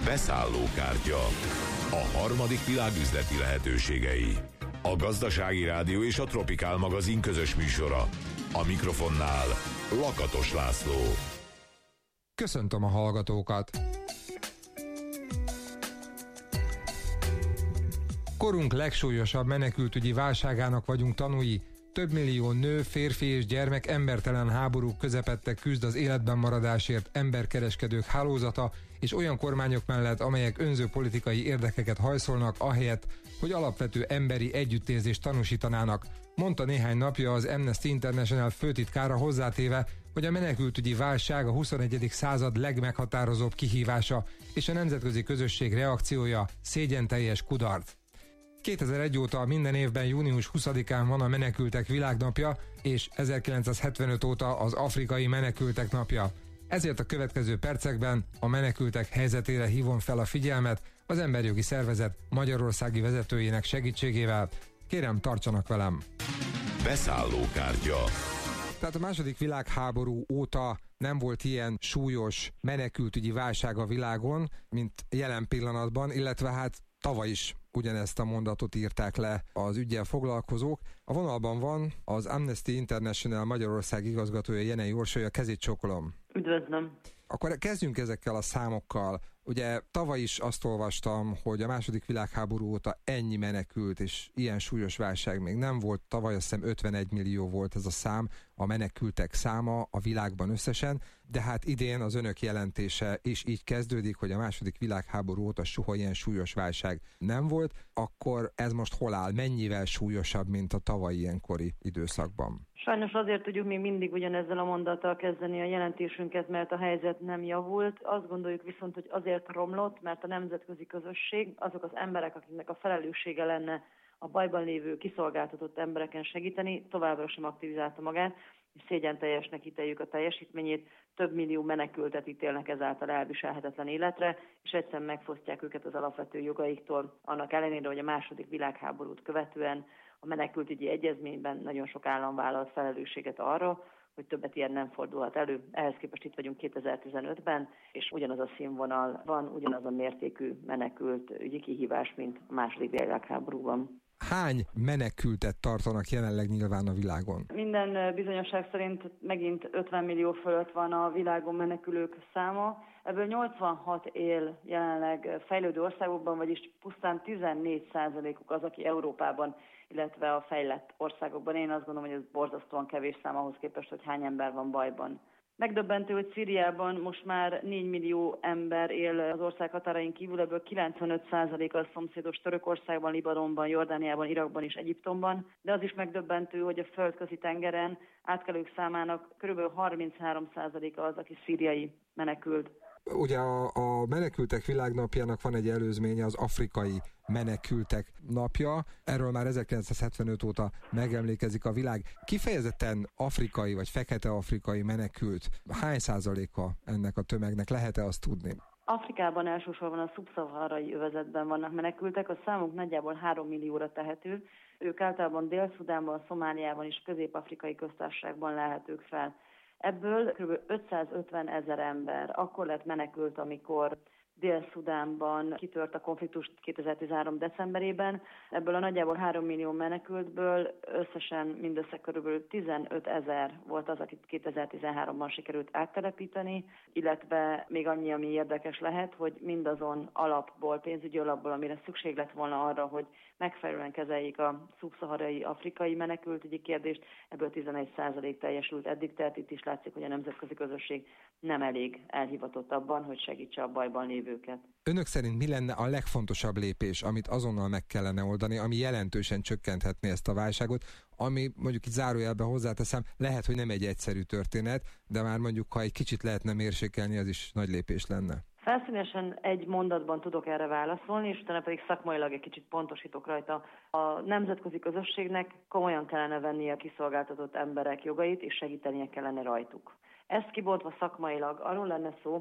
Beszállókártya. A harmadik világ üzleti lehetőségei. A Gazdasági Rádió és a Tropikál magazin közös műsora. A mikrofonnál Lakatos László. Köszöntöm a hallgatókat! Korunk legsúlyosabb menekültügyi válságának vagyunk tanúi. Több millió nő, férfi és gyermek embertelen háborúk közepette küzd az életben maradásért emberkereskedők hálózata és olyan kormányok mellett, amelyek önző politikai érdekeket hajszolnak, ahelyett, hogy alapvető emberi együttérzést tanúsítanának, mondta néhány napja az Amnesty International főtitkára, hozzátéve, hogy a menekültügyi válság a 21. század legmeghatározóbb kihívása, és a nemzetközi közösség reakciója szégyenteljes kudarc. 2001 óta minden évben június 20-án van a Menekültek Világnapja, és 1975 óta az Afrikai Menekültek Napja. Ezért a következő percekben a menekültek helyzetére hívom fel a figyelmet az Emberjogi Szervezet magyarországi vezetőjének segítségével. Kérem, tartsanak velem! Beszállókártya. Tehát a második világháború óta nem volt ilyen súlyos menekültügyi válság a világon, mint jelen pillanatban, illetve hát tavaly is ugyanezt a mondatot írták le az üggyel foglalkozók. A vonalban van az Amnesty International Magyarország igazgatója, Jenei Orsolya, kezét csókolom. Üdvözlöm! Akkor kezdjünk ezekkel a számokkal. Ugye tavaly is azt olvastam, hogy a második világháború óta ennyi menekült, és ilyen súlyos válság még nem volt. Tavaly azt hiszem 51 millió volt ez a szám, a menekültek száma a világban összesen, de hát idén az önök jelentése is így kezdődik, hogy a második világháború óta soha ilyen súlyos válság nem volt. Akkor ez most hol áll? Mennyivel súlyosabb, mint a tavalyi ilyenkori időszakban? Sajnos azért tudjuk még mindig ugyanezzel a mondattal kezdeni a jelentésünket, mert a helyzet nem javult. Azt gondoljuk viszont, hogy azért romlott, mert a nemzetközi közösség, azok az emberek, akiknek a felelőssége lenne a bajban lévő kiszolgáltatott embereken segíteni, továbbra sem aktivizálta magát, és szégyenteljesnek ítéljük a teljesítményét, több millió menekültet ítélnek ezáltal elviselhetetlen életre, és egyszerűen megfosztják őket az alapvető jogaiktól, annak ellenére, hogy a második világháborút követően a menekültügyi egyezményben nagyon sok állam vállalt felelősséget arra, hogy többet ilyen nem fordulhat elő. Ehhez képest itt vagyunk 2015-ben, és ugyanaz a színvonal van, ugyanaz a mértékű menekült ügyi kihívás, mint a második világháborúban. Hány menekültet tartanak jelenleg nyilván a világon? Minden bizonyosság szerint megint 50 millió fölött van a világon menekülők száma. Ebből 86 él jelenleg fejlődő országokban, vagyis pusztán 14%-uk az, aki Európában, illetve a fejlett országokban. Én azt gondolom, hogy ez borzasztóan kevés szám ahhoz képest, hogy hány ember van bajban. Megdöbbentő, hogy Szíriában most már 4 millió ember él az ország határain kívül, ebből 95% a szomszédos Törökországban, Libanonban, Jordániában, Irakban és Egyiptomban, de az is megdöbbentő, hogy a földközi tengeren átkelők számának kb. 33%-a az, aki szíriai menekült. Ugye a Menekültek Világnapjának van egy előzménye, az Afrikai Menekültek Napja. Erről már 1975 óta megemlékezik a világ. Kifejezetten afrikai vagy fekete-afrikai menekült, hány százaléka ennek a tömegnek, lehet-e azt tudni? Afrikában elsősorban a szubszaharai övezetben vannak menekültek, a számuk nagyjából 3 millióra tehető. Ők általában Dél-Szudánban, Szomáliában és Közép-Afrikai Köztársaságban lelhetők fel. Ebből kb. 550 000 ember akkor lett menekült, amikor Dél-Szudánban kitört a konfliktus 2013. decemberében. Ebből a nagyjából 3 millió menekültből összesen mindössze kb. 15 000 volt az, akit 2013-ban sikerült áttelepíteni, illetve még annyi, ami érdekes lehet, hogy mindazon alapból, pénzügyi alapból, amire szükség lett volna arra, hogy megfelelően kezeljék a szubszaharai afrikai menekültügyi kérdést, ebből 11% teljesült eddig, tehát itt is látszik, hogy a nemzetközi közösség nem elég elhivatott abban, hogy segítse a bajban lévőket. Önök szerint mi lenne a legfontosabb lépés, amit azonnal meg kellene oldani, ami jelentősen csökkenthetné ezt a válságot, ami mondjuk itt zárójelben hozzáteszem, lehet, hogy nem egy egyszerű történet, de már mondjuk, ha egy kicsit lehetne mérsékelni, az is nagy lépés lenne. Felszínesen egy mondatban tudok erre válaszolni, és utána pedig szakmailag egy kicsit pontosítok rajta. A nemzetközi közösségnek komolyan kellene venni a kiszolgáltatott emberek jogait, és segítenie kellene rajtuk. Ezt kibontva szakmailag arról lenne szó,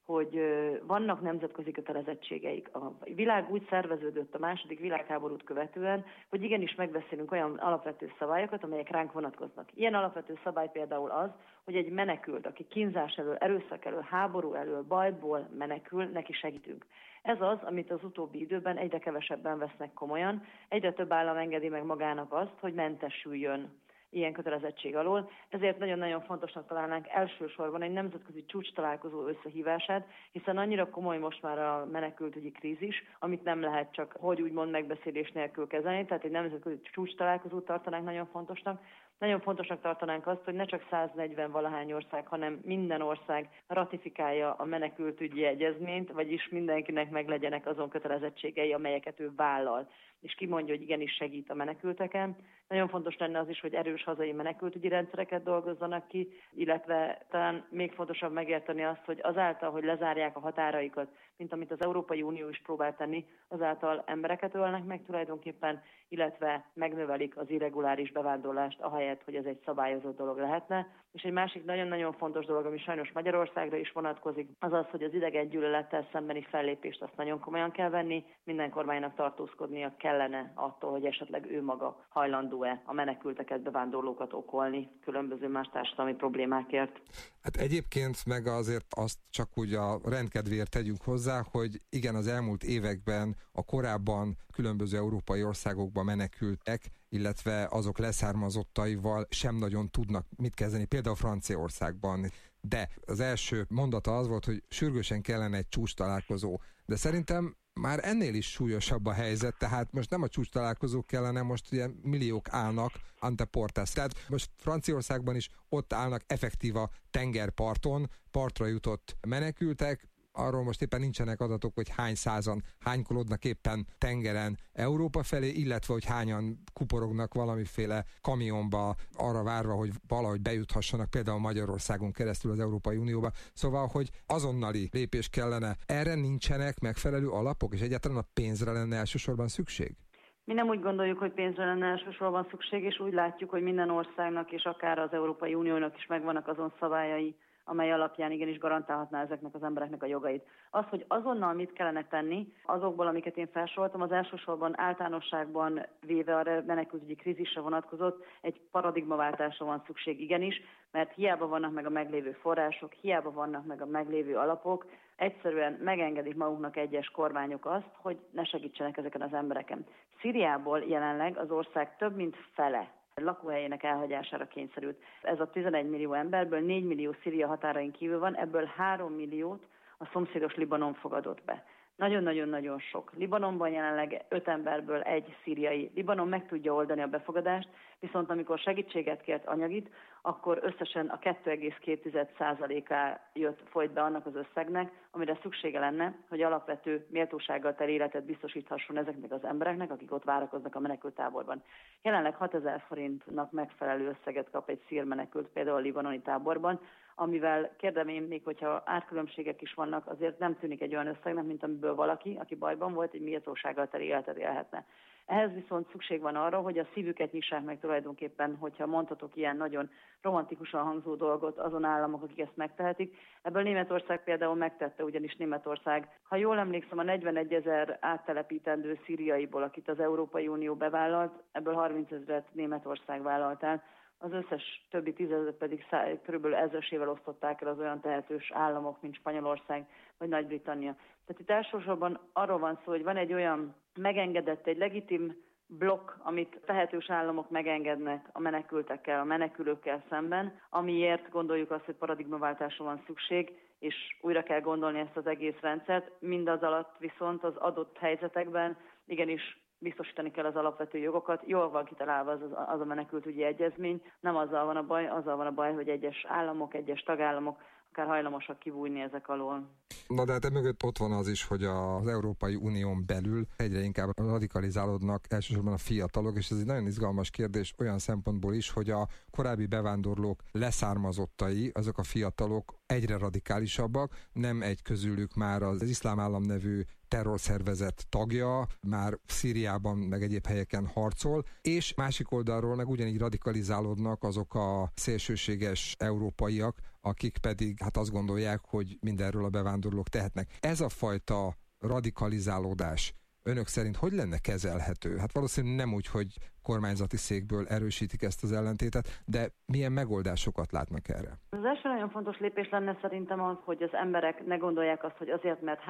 hogy vannak nemzetközi kötelezettségeik. A világ úgy szerveződött a második világháborút követően, hogy igenis megbeszélünk olyan alapvető szabályokat, amelyek ránk vonatkoznak. Ilyen alapvető szabály például az, hogy egy menekült, aki kínzás elől, erőszak elől, háború elől, bajból menekül, neki segítünk. Ez az, amit az utóbbi időben egyre kevesebben vesznek komolyan, egyre több állam engedi meg magának azt, hogy mentesüljön ilyen kötelezettség alól. Ezért nagyon-nagyon fontosnak találnánk elsősorban egy nemzetközi csúcs találkozó összehívását, hiszen annyira komoly most már a menekültügyi krízis, amit nem lehet csak, hogy úgymond megbeszélés nélkül kezelni, tehát egy nemzetközi csúcs találkozót tartanánk nagyon fontosnak. Nagyon fontosnak tartanánk azt, hogy ne csak 140 valahány ország, hanem minden ország ratifikálja a menekültügyi egyezményt, vagyis mindenkinek meglegyenek azon kötelezettségei, amelyeket ő vállal, és kimondja, hogy igenis segít a menekülteken. Nagyon fontos lenne az is, hogy erős hazai menekültügyi rendszereket dolgozzanak ki, illetve talán még fontosabb megérteni azt, hogy azáltal, hogy lezárják a határaikat, mint amit az Európai Unió is próbál tenni, azáltal embereket ölnek meg tulajdonképpen, illetve megnövelik az irreguláris bevándorlást, ahelyett, hogy ez egy szabályozott dolog lehetne. És egy másik nagyon-nagyon fontos dolog, ami sajnos Magyarországra is vonatkozik, az az, hogy az idegengyűlölettel szembeni fellépést azt nagyon komolyan kell venni, minden kormánynak tartózkodnia kellene attól, hogy esetleg ő maga hajlandó-e a menekülteket, bevándorlókat okolni különböző más társadalmi problémákért. Hát egyébként meg azért azt csak úgy a rendkedvéért tegyünk hozzá, hogy igen, az elmúlt években a korábban különböző európai országokba menekültek, illetve azok leszármazottaival sem nagyon tudnak mit kezdeni, például Franciaországban. De az első mondata az volt, hogy sürgősen kellene egy csúcs találkozó. De szerintem már ennél is súlyosabb a helyzet, tehát most nem a csúcs találkozók kellene, most ugye milliók állnak ante portas. Tehát most Franciaországban is ott állnak effektíva tengerparton, partra jutott menekültek, arról most éppen nincsenek adatok, hogy hány százan hánykolódnak éppen tengeren Európa felé, illetve hogy hányan kuporognak valamiféle kamionba arra várva, hogy valahogy bejuthassanak például Magyarországon keresztül az Európai Unióba. Szóval, hogy azonnali lépés kellene. Erre nincsenek megfelelő alapok, és egyáltalán a pénzre lenne elsősorban szükség? Mi nem úgy gondoljuk, hogy pénzre lenne elsősorban szükség, és úgy látjuk, hogy minden országnak és akár az Európai Uniónak is megvannak azon szabályai, amely alapján igenis garantálhatná ezeknek az embereknek a jogait. Az, hogy azonnal mit kellene tenni, azokból, amiket én felsoroltam, az elsősorban általánosságban véve a menekültügyi krízisre vonatkozott, egy paradigmaváltásra van szükség igenis, mert hiába vannak meg a meglévő források, hiába vannak meg a meglévő alapok, egyszerűen megengedik maguknak egyes kormányok azt, hogy ne segítsenek ezeken az embereken. Szíriából jelenleg az ország több mint fele lakóhelyének elhagyására kényszerült. Ez a 11 millió emberből 4 millió Szíria határain kívül van, ebből 3 milliót a szomszédos Libanon fogadott be. Nagyon-nagyon-nagyon sok. Libanonban jelenleg 5 emberből 1 szíriai. Libanon meg tudja oldani a befogadást, viszont amikor segítséget kért anyagit, akkor összesen a 2,2%-á folyt be annak az összegnek, amire szüksége lenne, hogy alapvető méltósággal teli életet biztosíthasson ezeknek az embereknek, akik ott várakoznak a menekülttáborban. Jelenleg 6000 forintnak megfelelő összeget kap egy szír menekült, például a libanoni táborban, amivel kérdem én még, hogyha árkülönbségek is vannak, azért nem tűnik egy olyan összegnek, mint amiből valaki, aki bajban volt, egy méltósággal teli életet élhetne. Ehhez viszont szükség van arra, hogy a szívüket nyissák meg tulajdonképpen, hogyha mondhatok ilyen nagyon romantikusan hangzó dolgot, azon államok, akik ezt megtehetik. Ebből Németország például megtette, ugyanis Németország, ha jól emlékszem, a 41 000 áttelepítendő szíriaiból, akit az Európai Unió bevállalt, ebből 30 000-et Németország vállalt el, az összes többi 10 000 pedig körülbelül ezresével osztották el az olyan tehetős államok, mint Spanyolország vagy Nagy-Britannia. Tehát itt elsősorban arról van szó, hogy van egy olyan megengedett, egy legitim blokk, amit tehetős államok megengednek a menekültekkel, a menekülőkkel szemben, amiért gondoljuk azt, hogy paradigmaváltásra van szükség, és újra kell gondolni ezt az egész rendszert. Mindaz alatt viszont az adott helyzetekben igenis biztosítani kell az alapvető jogokat. Jól van kitalálva az a menekültügyi egyezmény. Nem azzal van a baj, hogy egyes államok, egyes tagállamok akár hajlamosak kibújni ezek alól. Na de hát emögött ott van az is, hogy az Európai Unión belül egyre inkább radikalizálódnak elsősorban a fiatalok, és ez egy nagyon izgalmas kérdés olyan szempontból is, hogy a korábbi bevándorlók leszármazottai, azok a fiatalok egyre radikálisabbak, nem egy közülük már az Iszlám Állam nevű terrorszervezet tagja, már Szíriában meg egyéb helyeken harcol, és másik oldalról meg ugyanígy radikalizálódnak azok a szélsőséges európaiak, akik pedig hát azt gondolják, hogy mindenről a bevándorlók tehetnek. Ez a fajta radikalizálódás önök szerint hogy lenne kezelhető? Hát valószínűleg nem úgy, hogy kormányzati székből erősítik ezt az ellentétet, de milyen megoldásokat látnak erre? Az első nagyon fontos lépés lenne szerintem az, hogy az emberek ne gondolják azt, hogy azért, mert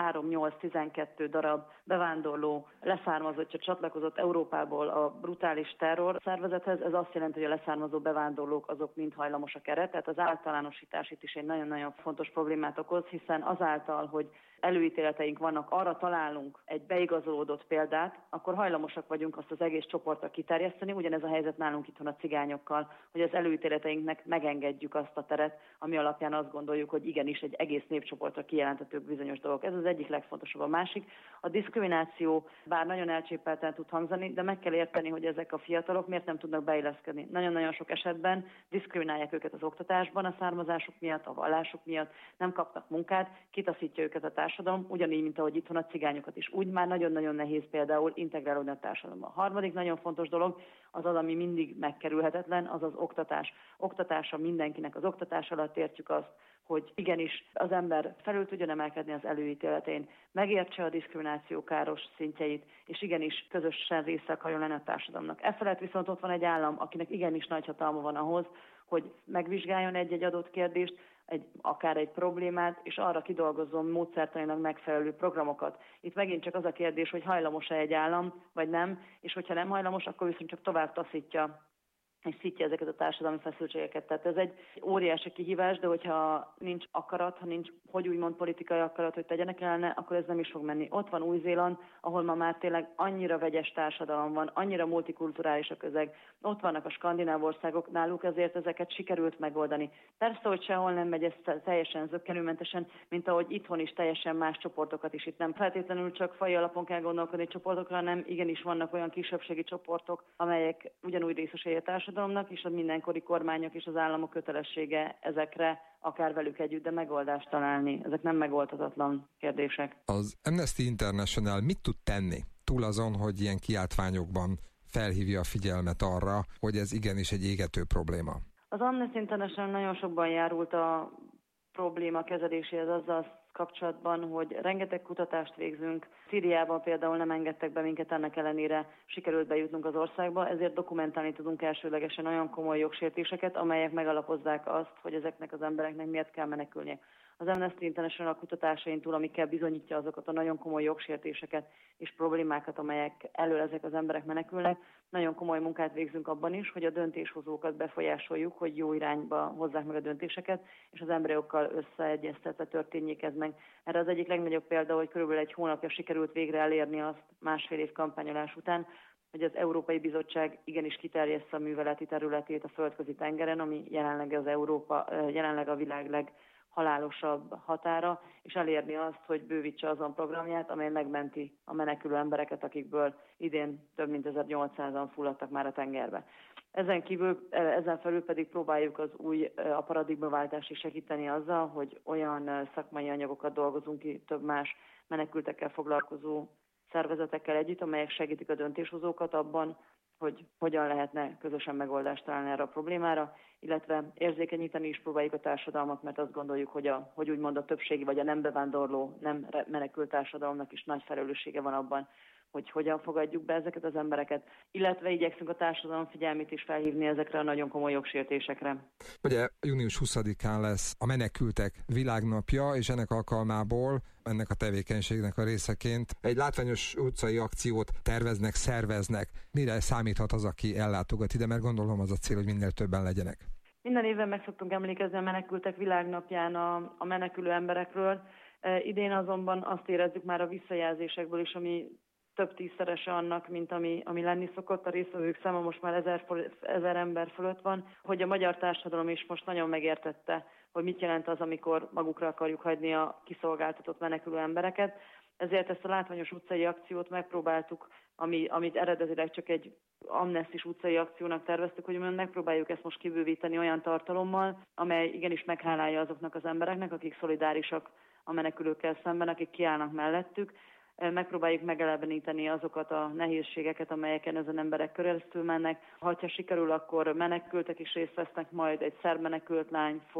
3-8-12 darab bevándorló leszármazottja csatlakozott Európából a brutális terror szervezethez, ez azt jelenti, hogy a leszármazó bevándorlók azok mind hajlamosak erre, tehát az általánosítás itt is egy nagyon-nagyon fontos problémát okoz, hiszen azáltal, hogy előítéleteink vannak, arra találunk egy beigazolódott példát, akkor hajlamosak vagyunk azt az egész csoportra kiterjeszteni. Ugyanez a helyzet nálunk itthon a cigányokkal, hogy az előítéleteinknek megengedjük azt a teret, ami alapján azt gondoljuk, hogy igenis egy egész népcsoportra kijelentetők bizonyos dolgok. Ez az egyik legfontosabb. A másik, a diszkrimináció, bár nagyon elcsépelten tud hangzani, de meg kell érteni, hogy ezek a fiatalok miért nem tudnak beilleszkedni. Nagyon-nagyon sok esetben diszkriminálják őket az oktatásban a származásuk miatt, a vallásuk miatt, nem kapnak munkát, kitaszítja őket a társadalom, ugyanígy, mint ahogy itthon a cigányokat is. Úgy már nagyon-nagyon nehéz például integrálódni a társadalomba. A harmadik nagyon fontos dolog az, ami mindig megkerülhetetlen, az az oktatás. Oktatása mindenkinek. Az oktatás alatt értjük azt, hogy igenis az ember felül tudjon emelkedni az előítéletén, megértse a diszkrimináció káros szintjeit, és igenis közösen része akarjon lenni a társadalomnak. Efelett viszont ott van egy állam, akinek igenis nagy hatalma van ahhoz, hogy megvizsgáljon egy-egy adott kérdést, akár egy problémát, és arra kidolgozzon módszertanilag megfelelő programokat. Itt megint csak az a kérdés, hogy hajlamos-e egy állam, vagy nem, és hogyha nem hajlamos, akkor viszont csak tovább taszítja és szítja ezeket a társadalmi feszültségeket. Tehát ez egy óriási kihívás, de hogyha nincs akarat, ha nincs, hogy úgymond politikai akarat, hogy tegyenek ellene, akkor ez nem is fog menni. Ott van Új-Zéland, ahol ma már tényleg annyira vegyes társadalom van, annyira multikulturális a közeg. Ott vannak a skandináv országok, náluk ezért ezeket sikerült megoldani. Persze, hogy sehol nem megy ez teljesen zökkenőmentesen, mint ahogy itthon is teljesen más csoportokat is. Itt nem feltétlenül csak faji alapon kell gondolkodni csoportokra, hanem igenis vannak olyan kisebbségi csoportok, amelyek ugyanúgy részesei a társadalomnak, és a mindenkori kormányok és az államok kötelessége ezekre akár velük együtt, de megoldást találni. Ezek nem megoldhatatlan kérdések. Az Amnesty International mit tud tenni? Túl azon, hogy ilyen kiáltványokban felhívja a figyelmet arra, hogy ez igenis egy égető probléma. Az Amnesty International nagyon sokban járult a probléma kezeléséhez azzal kapcsolatban, hogy rengeteg kutatást végzünk. Szíriában például nem engedtek be minket, ennek ellenére sikerült bejutnunk az országba, ezért dokumentálni tudunk elsőlegesen olyan komoly jogsértéseket, amelyek megalapozzák azt, hogy ezeknek az embereknek miért kell menekülnie. Az Amnesty International kutatásain túl, amikkel bizonyítja azokat a nagyon komoly jogsértéseket és problémákat, amelyek elől ezek az emberek menekülnek, nagyon komoly munkát végzünk abban is, hogy a döntéshozókat befolyásoljuk, hogy jó irányba hozzák meg a döntéseket, és az emberi jogokkal összeegyeztetve történjék ez meg. Erre az egyik legnagyobb példa, hogy körülbelül egy hónapja sikerült végre elérni azt másfél év kampányolás után, hogy az Európai Bizottság igenis kiterjesssze a műveleti területét a földközi tengeren, ami jelenleg a világ leghalálosabb határa, és elérni azt, hogy bővítse azon programját, amely megmenti a menekülő embereket, akikből idén több mint 1800-an fulladtak már a tengerbe. Ezen felül pedig próbáljuk a paradigmaváltást is segíteni azzal, hogy olyan szakmai anyagokat dolgozunk ki több más menekültekkel foglalkozó szervezetekkel együtt, amelyek segítik a döntéshozókat abban, hogy hogyan lehetne közösen megoldást találni erre a problémára, illetve érzékenyíteni is próbáljuk a társadalmat, mert azt gondoljuk, hogy úgymond a többségi vagy a nem bevándorló, nem menekült társadalomnak is nagy felelőssége van abban, hogy hogyan fogadjuk be ezeket az embereket, illetve igyekszünk a társadalom figyelmét is felhívni ezekre a nagyon komoly jogsértésekre. Ugye június 20-án lesz a Menekültek Világnapja, és ennek alkalmából, ennek a tevékenységnek a részeként egy látványos utcai akciót terveznek, szerveznek. Mire számíthat az, aki ellátogat ide, mert gondolom az a cél, hogy minél többen legyenek. Minden évben meg szoktunk emlékezni a Menekültek Világnapján a menekülő emberekről. Idén azonban azt érezzük már a visszajelzésekből is, ami több tízszerese annak, mint ami lenni szokott. A résztvevők száma most már 1000 ember fölött van, hogy a magyar társadalom is most nagyon megértette, hogy mit jelent az, amikor magukra akarjuk hagyni a kiszolgáltatott menekülő embereket. Ezért ezt a látványos utcai akciót megpróbáltuk, amit eredetileg csak egy amnesztis utcai akciónak terveztük, hogy megpróbáljuk ezt most kibővíteni olyan tartalommal, amely igenis meghálálja azoknak az embereknek, akik szolidárisak a menekülőkkel szemben, akik kiállnak mellettük. Megpróbáljuk megeleveníteni azokat a nehézségeket, amelyeken ezen emberek keresztül mennek. Ha sikerül, akkor menekültek is részt vesznek, majd egy szerb menekült lány fog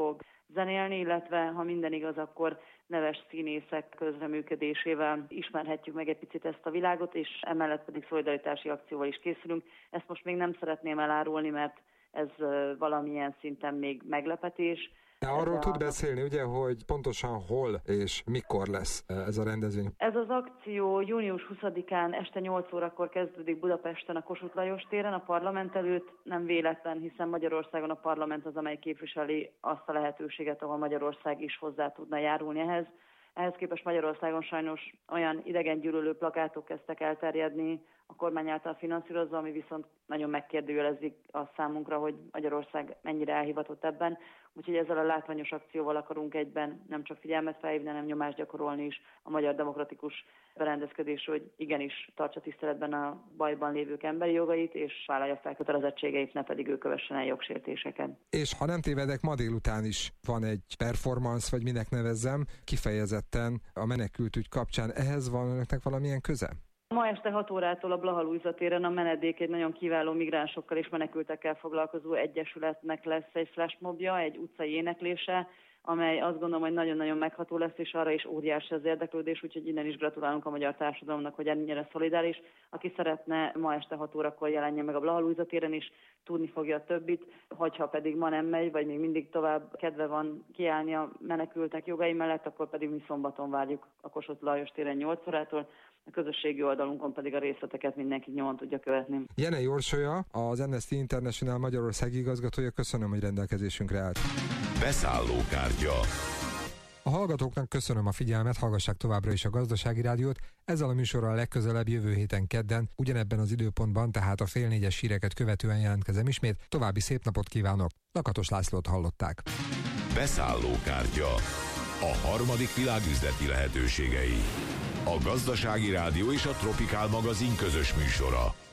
zenélni, illetve ha minden igaz, akkor neves színészek közreműködésével ismerhetjük meg egy picit ezt a világot, és emellett pedig szolidaritási akcióval is készülünk. Ezt most még nem szeretném elárulni, mert ez valamilyen szinten még meglepetés. De arról tud beszélni, ugye, hogy pontosan hol és mikor lesz ez a rendezvény? Ez az akció június 20-án este 8 órakor kezdődik Budapesten a Kossuth Lajos téren, a parlament előtt. Nem véletlen, hiszen Magyarországon a parlament az, amely képviseli azt a lehetőséget, ahol Magyarország is hozzá tudna járulni ehhez. Ehhez képest Magyarországon sajnos olyan idegengyűlölő plakátok kezdtek elterjedni a kormány által finanszírozva, ami viszont nagyon megkérdőjelezik a számunkra, hogy Magyarország mennyire elhivatott ebben. Úgyhogy ezzel a látványos akcióval akarunk egyben nem csak figyelmet felhívni, hanem nyomást gyakorolni is a magyar demokratikus berendezkedésre, hogy igenis tartsa tiszteletben a bajban lévők emberi jogait, és vállalja fel kötelezettségeit, ne pedig ő kövessen el jogsértéseket. És ha nem tévedek, ma délután is van egy performance, vagy minek nevezzem, kifejezetten a menekültügy kapcsán. Ehhez van önöknek valamilyen köze? Ma este 6 órától a Blaha Lujza téren a Menedék egy nagyon kiváló migránsokkal és menekültekkel foglalkozó egyesületnek lesz egy flashmobja, egy utcai éneklése, amely azt gondolom, hogy nagyon-nagyon megható lesz, és arra is óriási az érdeklődés, úgyhogy innen is gratulálunk a magyar társadalomnak, hogy ennyire szolidáris. Aki szeretne, ma este 6 órakor jelenjen meg a Blaha Lujza téren is, tudni fogja a többit, hogyha pedig ma nem megy, vagy még mindig tovább kedve van kiállni a menekültek jogai mellett, akkor pedig mi szombaton várjuk a Kossuth Lajos téren 8 órától. A közösségi oldalunkon pedig a részleteket mindenki nyomon tudja követni. Jenei Orsolya, az Amnesty International Magyarországi igazgatója, köszönöm, hogy rendelkezésünkre állt. Beszállókártya. A hallgatóknak köszönöm a figyelmet, hallgassák továbbra is a Gazdasági Rádiót. Ezzel a műsorral legközelebb jövő héten kedden, ugyanebben az időpontban, tehát a 3:30 híreket követően jelentkezem ismét. További szép napot kívánok. Lakatos Lászlót hallották. Beszállókártya. A harmadik világ üzleti lehetőségei. A Gazdasági Rádió és a Tropikál magazin közös műsora.